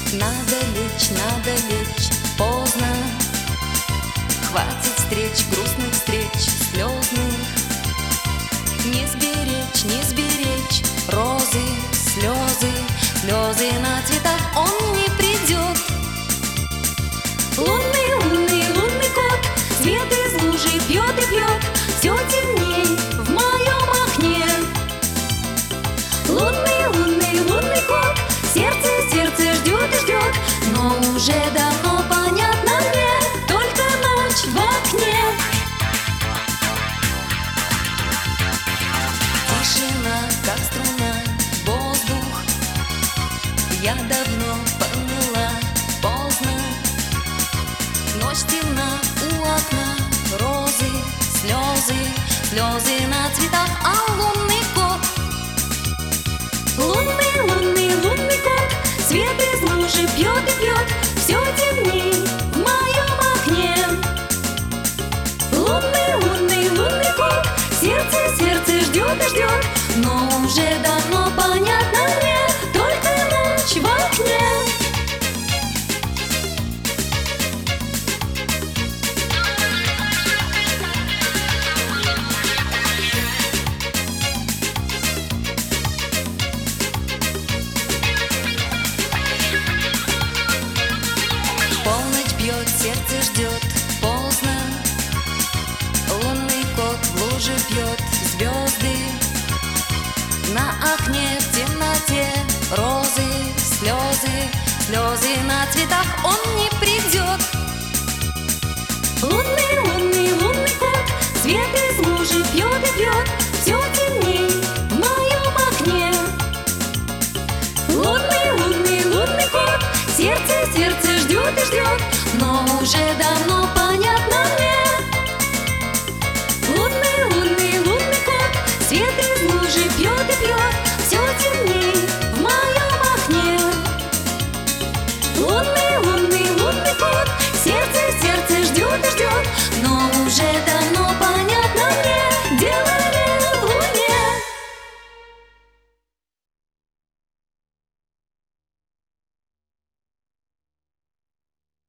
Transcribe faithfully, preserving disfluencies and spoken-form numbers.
Надо лечь, надо лечь, поздно. Хватит встреч, грустных встреч, слезных. Не сберечь, не сберечь розы, слезы, слезы на цветах он не придет. Лунный, лунный, лунный кот свет из лужи пьет и пьет, все темней в моем окне. Лунный, лунный, лунный кот, сердце, сердце ждет и ждет, но уже давно понятно мне, только ночь в окне. Тишина, как струна, воздух, я давно поняла, поздно. Ночь темна у окна, розы, слезы, слезы на цветах, а лунный кот. Лунный, лунный, лунный кот свет из лужи пьет и пьет, все темней в моем окне. Лунный, лунный, лунный кот, сердце, сердце ждет и ждет, но уже давно понятно мне, только ночь в окне. Полночь бьет, сердце ждет, поздно. Лунный кот в луже пьет звезды. На окне в темноте розы, слезы, слезы на цветах он не придет. Лунный, лунный, лунный кот свет из лужи пьет и пьет,